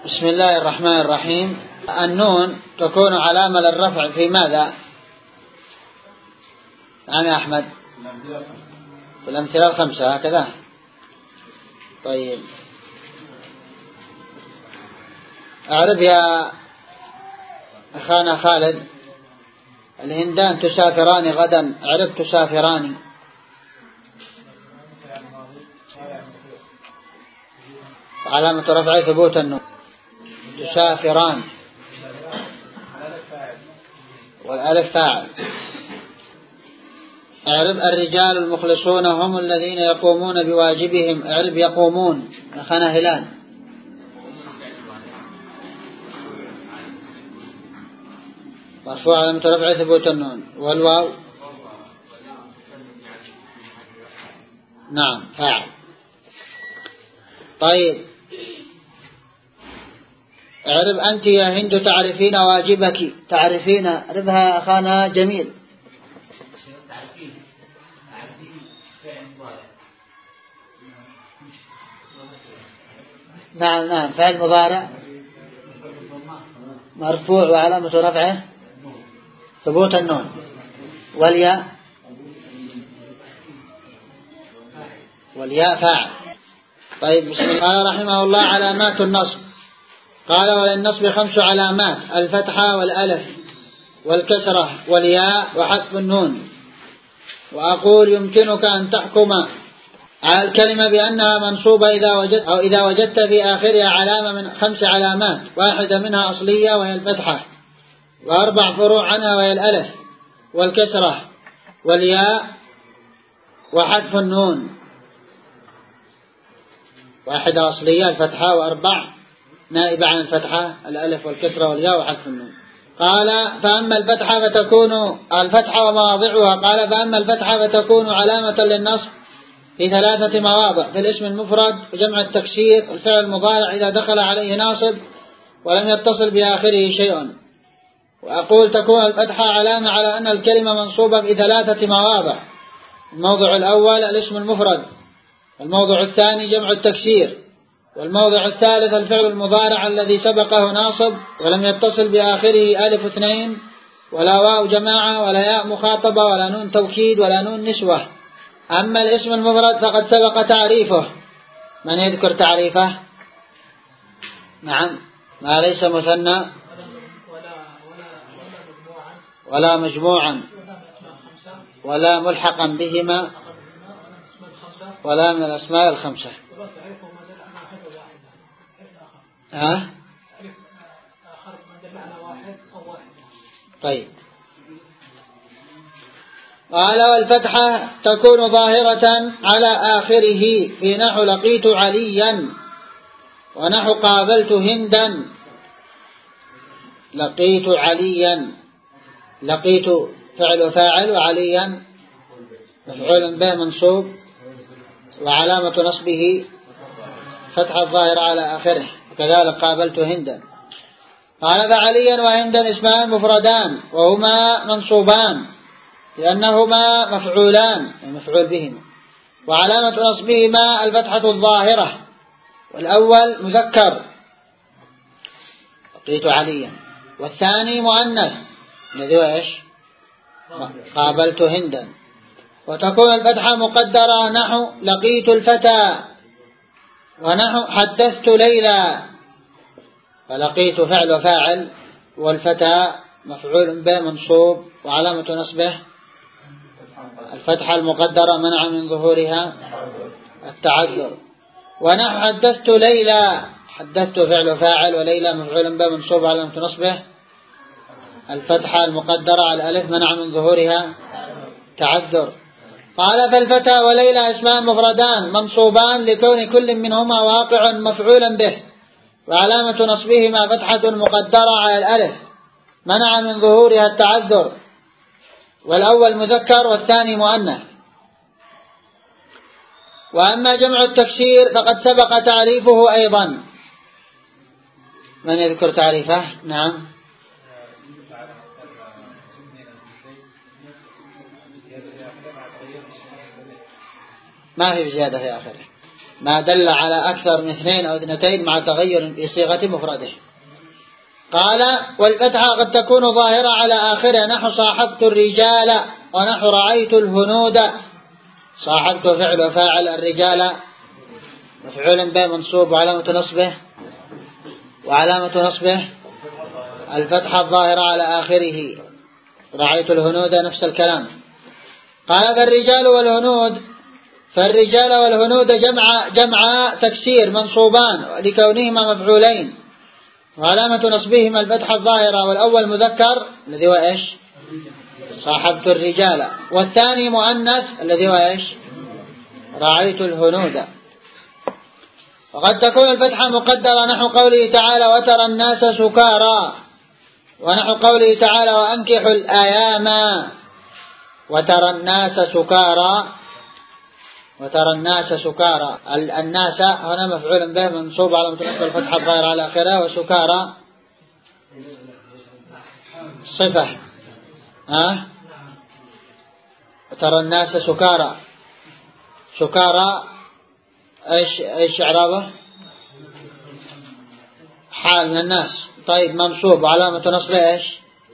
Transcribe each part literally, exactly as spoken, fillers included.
بسم الله الرحمن الرحيم. النون تكون علامة للرفع في ماذا؟ نعم يا أحمد، في الأمثلة الخمسة هكذا. طيب أعرف يا أخانا خالد، الهندان تسافران غدا، أعرف تسافران. علامة رفع ثبوت النون، تسافران والألف فاعل. أعرف الرجال المخلصون هم الذين يقومون بواجبهم، أعرف يقومون. أخانا هلال، مرفوع علامة رفع ثبوت النون. والواو نعم فاعل. طيب اعرف أنت يا هند تعرفين واجبك، تعرفين اعرفها أخانا جميل. نعم نعم فعل مضارع مرفوع وعلامة رفعه ثبوت النون. والياء والياء فاعل. طيب بسم الله. قال رحمه الله علامات النصب. قال وللنصب خمس علامات: الفتحة والألف والكسرة والياء وحذف النون. وأقول يمكنك أن تحكم على الكلمة بأنها منصوبة إذا وجدت أو إذا وجدت في آخرها علامة من خمس علامات: واحدة منها أصلية وهي الفتحة، وأربع فروع عنها وهي الألف والكسرة والياء وحذف النون. واحدة أصلية الفتحة، وأربع نائبة عن الفتحة الألف والكسرة والياء وحذف النون. قال فأما الفتحة فتكون الفتحة ومواضعها. قال فأما الفتحة فتكون علامة للنصب في ثلاثة مواضع: في الاسم المفرد وجمع التكسير، الفعل المضارع إذا دخل عليه ناصب ولم يتصل بآخره شيء. وأقول تكون الفتحة علامة على أن الكلمة منصوبة في ثلاثة مواضع: الموضع الأول الاسم المفرد، الموضع الثاني جمع التكسير، والموضع الثالث الفعل المضارع الذي سبقه ناصب ولم يتصل بآخره ألف اثنين ولا واو جماعة ولا ياء مخاطبة ولا نون توكيد ولا نون نسوة. أما الاسم المفرد فقد سبق تعريفه. من يذكر تعريفه؟ نعم. ما ليس مثنى ولا مجموعا ولا ملحقا بهما ولا من الأسماء الخمسة. ها؟ طيب قال والفتحة تكون ظاهرة على آخره في نحو لقيت عليا ونحو قابلت هندا. لقيت عليا، لقيت فعل وفاعل، وعليا مفعول به منصوب وعلامة نصبه فتحة الظاهرة على آخره. كذلك قابلت هندا. قال فعليا وهندا اسمان مفردان وهما منصوبان لأنهما مفعولان مفعول بهما، وعلامة نصبهما الفتحة الظاهرة. والأول مذكر لقيت عليا، والثاني مؤنث الذي هو ايش؟ قابلت هندا. وتكون الفتحة مقدرة نحو لقيت الفتى ونحو حدثت ليلى. فلقيت فعل وفاعل والفتى مفعول به منصوب وعلامة نصبه الفتحة المقدرة منع من ظهورها التعذر. ونحو حدثت ليلى، حدثت فعل وفاعل وليلى مفعول به منصوب وعلامة نصبه الفتحة المقدرة على الألف منع من ظهورها تعذر. قال فالفتى وليلى اسمان مفردان منصوبان لكون كل منهما واقع مفعولا به، وعلامة نصبهما فتحة مقدرة على الألف منع من ظهورها التعذر. والأول مذكر والثاني مؤنث. وأما جمع التكسير فقد سبق تعريفه أيضا. من يذكر تعريفه؟ نعم. ما في زيادة في آخره. ما دل على أكثر من اثنين أو اثنتين مع تغير في صيغة مفرده. قال والفتحة قد تكون ظاهرة على آخره، نحو صاحبت الرجال ونحو رأيت الهنود. صاحبت فعل وفاعل، الرجال مفعول به منصوب وعلامة نصبه وعلامة نصبه الفتحة الظاهرة على آخره. رأيت الهنود نفس الكلام. قال فالرجال والهنود فالرجال والهنود جمع جمع تكسير منصوبان لكونهما مفعولين، وعلامة نصبهما الفتحة الظاهرة، والأول مذكر الذي هو إيش؟ صاحبت الرجال، والثاني مؤنث الذي هو إيش؟ رأيت الهنود. وقد تكون الفتحة مقدرة نحو قوله تعالى وترى الناس سكارى، ونحو قوله تعالى وأنكحوا الأيام. وترى الناس سكارى وترى الناس سكارى، الناس هنا مفعول به منصوب على متنصب الفتحة الظاهرة على آخره، وسكارى صفة. ها ترى الناس سكارى، سكارى ايش ايش اعرابه؟ حال من الناس. طيب منصوب وعلامة نصبه ايش؟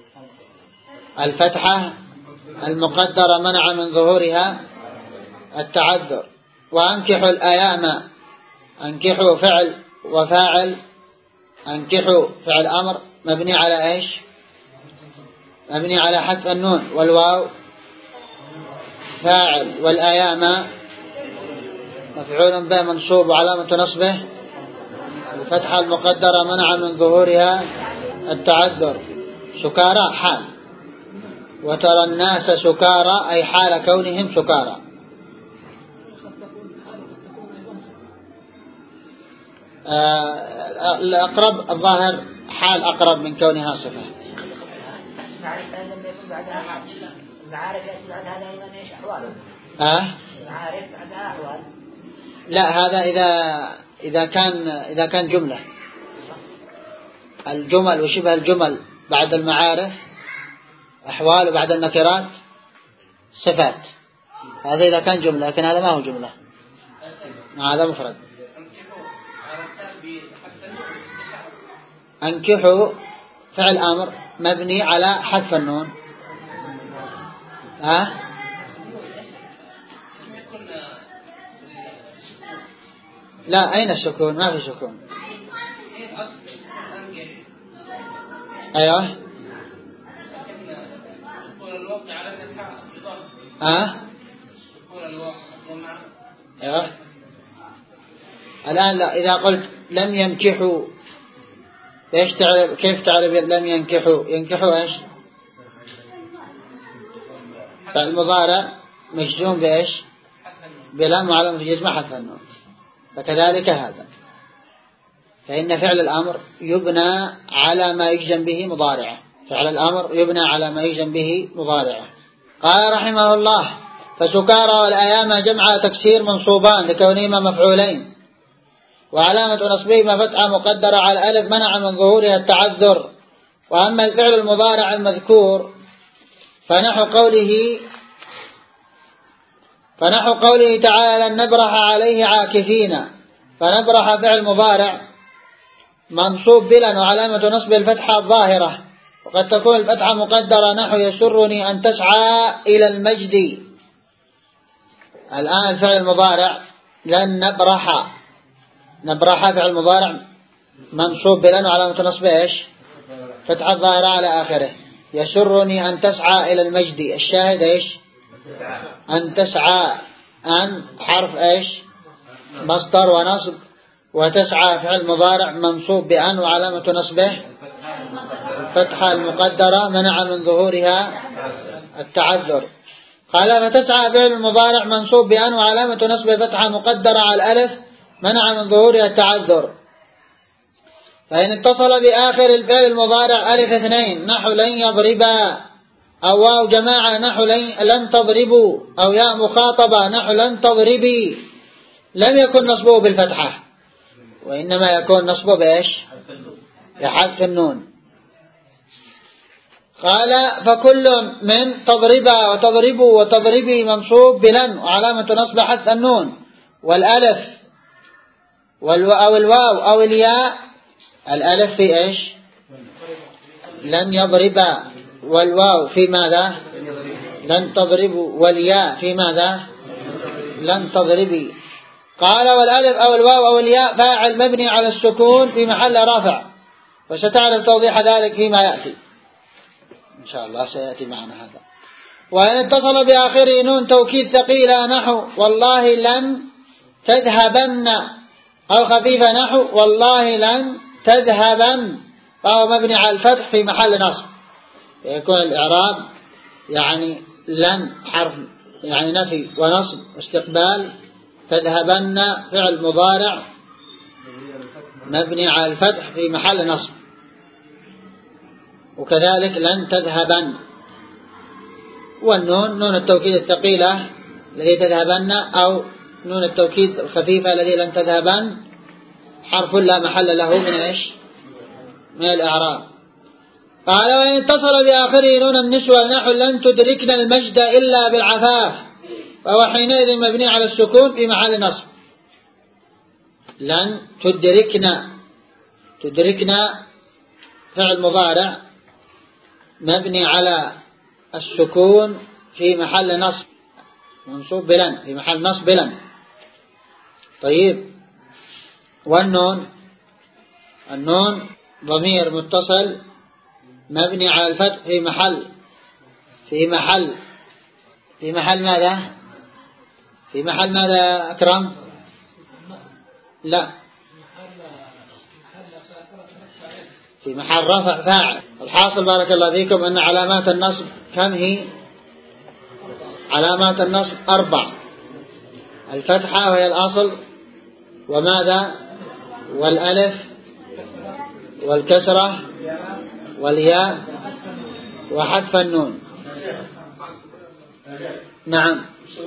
الفتحة المقدرة منع من ظهورها التعذر. وأنكحوا الأيام، أنكحوا فعل وفاعل، أنكحوا فعل أمر مبني على إيش؟ مبني على حذف النون، والواو فاعل، والأيام مفعول به منصوب وعلامة نصبه الفتحة المقدرة منع من ظهورها التعذر. سكارى حال، وترى الناس سكارى أي حال كونهم سكارى. آه الأقرب الظاهر حال أقرب من كونها صفة. آه؟ لا، هذا إذا إذا كان إذا كان جملة. الجمل وشبه الجمل بعد المعارف أحوال، وبعد النكرات صفات. هذا إذا كان جملة، لكن هذا ما هو جملة، هذا مفرد. أنكحوا فعل أمر مبني على حذف النون. ها؟ لا، أين السكون؟ ما في سكون. أيوه. ها؟ أيوه. الآن لا، إذا قلت لم ينكحوا ايش تعرف؟ كيف تعرف لم ينكحوا؟ ينكحوا ايش؟ فالمضارع مجزوم بايش؟ بلام وعلامة جزمه حذف النون. فكذلك هذا، فإن فعل الأمر يبنى على ما يجزم به مضارعه. فعل الأمر يبنى على ما يجزم به مضارعه. قال رحمه الله فسكارى والأيام جمع تكسير منصوبان لكونهما مفعولين، وعلامة نصبهما فتحة مقدرة على الألف منع من ظهورها التعذر. وأما الفعل المضارع المذكور فنحو قوله فنحو قوله تعالى لن نبرح عليه عاكفين. فنبرح فعل مضارع منصوب بلا، وعلامة نصب الفتحة الظاهرة. وقد تكون الفتحة مقدرة نحو يسرني أن تسعى إلى المجد. الآن الفعل المضارع لن نبرح، نبرح فعل مضارع منصوب بلا، وعلامة نصبه ايش؟ فتحة ظاهرة على آخره. يسرني أن تسعى إلى المجد، الشاهد ايش؟ أن تسعى، أن حرف ايش؟ مصدر ونصب، وتسعى فعل مضارع منصوب بأن، وعلامة نصبه فتحة المقدرة منع من ظهورها التعذر. قال فتسعى فعل المضارع منصوب بأن، وعلامة نصبه فتحة مقدرة على الألف منع من ظهورها التعذر. فإن اتصل بآخر الفعل المضارع ألف اثنين نحو لن يضربا، أو واو جماعة نحو لن تضربوا، أو ياء مخاطبة نحو لن تضربي، لم يكن نصبه بالفتحة، وإنما يكون نصبه بإيش؟ بحذف النون. قال فكل من تضربا وتضربوا وتضربي منصوب بلن، وعلامة نصب حذف النون، والألف أو الواو أو الياء الألف في إيش؟ لن يضربا، والواو في ماذا؟ لن تضربوا، والياء في ماذا؟ لن تضربي. قال والألف أو الواو أو الياء فاعل مبني على السكون في محل رفع، وستعرف توضيح ذلك فيما يأتي إن شاء الله، سيأتي معنا هذا. وإن اتصل بآخره نون توكيد ثقيلة نحو والله لن تذهبن، أو خفيفة نحو والله لن تذهبن، فهو مبني على الفتح في محل نصب. يكون الإعراب يعني لن حرف يعني نفي ونصب واستقبال، تذهبن فعل مضارع مبني على الفتح في محل نصب، وكذلك لن تذهبن. والنون نون التوكيد الثقيلة الذي تذهبن، أو نون التوكيد الخفيفة الذي لن تذهبن، حرف لا محل له من إيش؟ من الإعراب. قال وإن اتصل بآخره نون النسوة نحو لن تدركنا المجد إلا بالعفاف، فهو حينئذ مبني على السكون في محل نصب. لن تدركنا، تدركنا فعل مضارع مبني على السكون في محل نصب، منصوب بلن، في محل نصب بلن. طيب، والنون النون ضمير متصل مبني على الفتح في محل في محل في محل ماذا؟ في محل ماذا أكرم؟ لا، في محل رفع فاعل. الحاصل بارك الله فيكم أن علامات النصب كم هي؟ علامات النصب أربع: الفتحة وهي الأصل، وماذا؟ والألف، والكسرة، والياء، وحذف النون. نعم.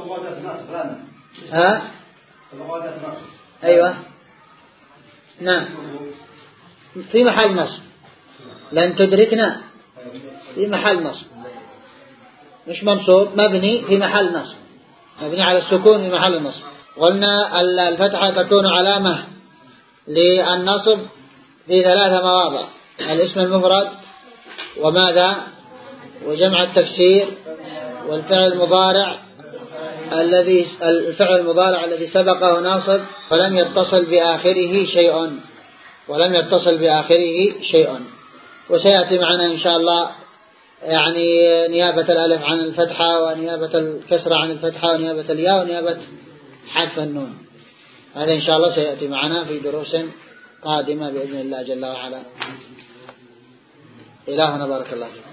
ها؟ أيوة، نعم، في محل نصب. لن تدركنا في محل نصب، مش منصوب، مبني في محل نصب، مبني على السكون في محل النصب. قلنا الفتحة تكون علامة للنصب في ثلاثة مواضع: الاسم المفرد، وماذا؟ وجمع التكسير، والفعل المضارع الذي الفعل المضارع الذي سبقه ناصب ولم يتصل بآخره شيء ولم يتصل بآخره شيء. وسيأتي معنا إن شاء الله يعني نيابة الألف عن الفتحة، ونيابة الكسرة عن الفتحة، ونيابة الياء، ونيابة حذف النون. هذا إن شاء الله سيأتي معنا في دروس قادمة بإذن الله جل وعلا. إلهنا بارك الله فيكم.